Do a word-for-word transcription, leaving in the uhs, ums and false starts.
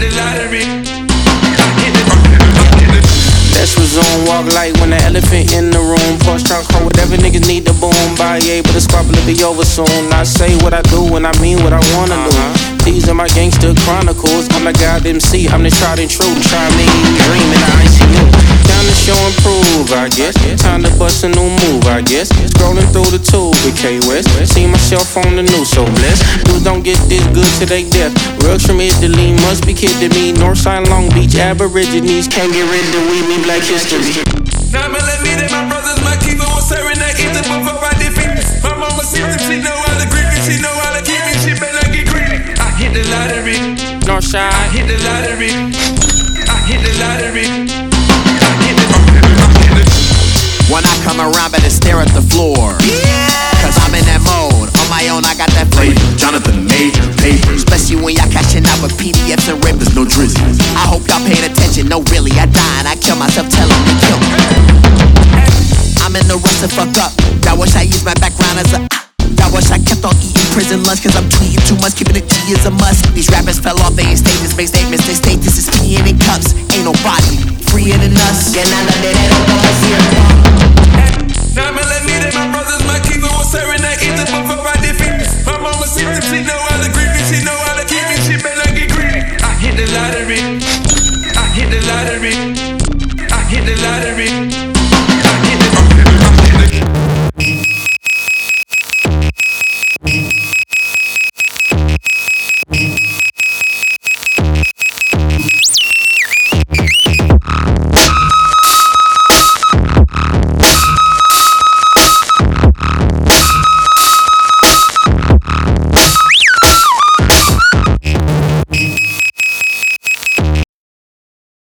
the lottery. Let's resume, walk light when the elephant in the room. Push trunk, call whatever niggas need to boom. By able to squabble, it'll be over soon. I say what I do and I mean what I wanna do. These are my gangster chronicles. I'm the God M C, I'm the tried and true. Try me, dream in the I C U. Time to show and prove, I guess. Time to bust a new move, I guess. Scrolling through the tube with K West. See myself on the news, so blessed. Dudes don't get this good to they death. Rugs from Italy must be kidding me. Northside Long Beach Aborigines can't get rid of we mean Black history. Now me let me that my brothers, my keeper was serving that either before I defeat me. My mama sees it, she know how to grip me, she know how to keep me, she better get greedy. I hit the lottery, Northside, I hit the lottery, I hit the lottery, I hit the When I come around, better stare at the floor. Cause I'm in that mode, on my own I got that flavor. Jonathan Major papers, especially when y'all cashing out with P D Fs and rappers, no drizzy. I hope y'all paying attention, no really, I die and I kill myself telling me kill me. I'm in the rush to fuck up, y'all wish I used my background as a y'all wish I kept on eating prison lunch. Cause I'm tweeting too much, keeping it G is a must. These rappers fell off, they ain't status, make statements. They state this is peeing in cups, ain't nobody freer than us. Yeah, nada de dinero como siempre. Now me let me that my brothers, my keeper was serving that either before I defeat me. My mama sees it, she know how to grip me, she know how to keep me, she better get greedy. I hit the lottery.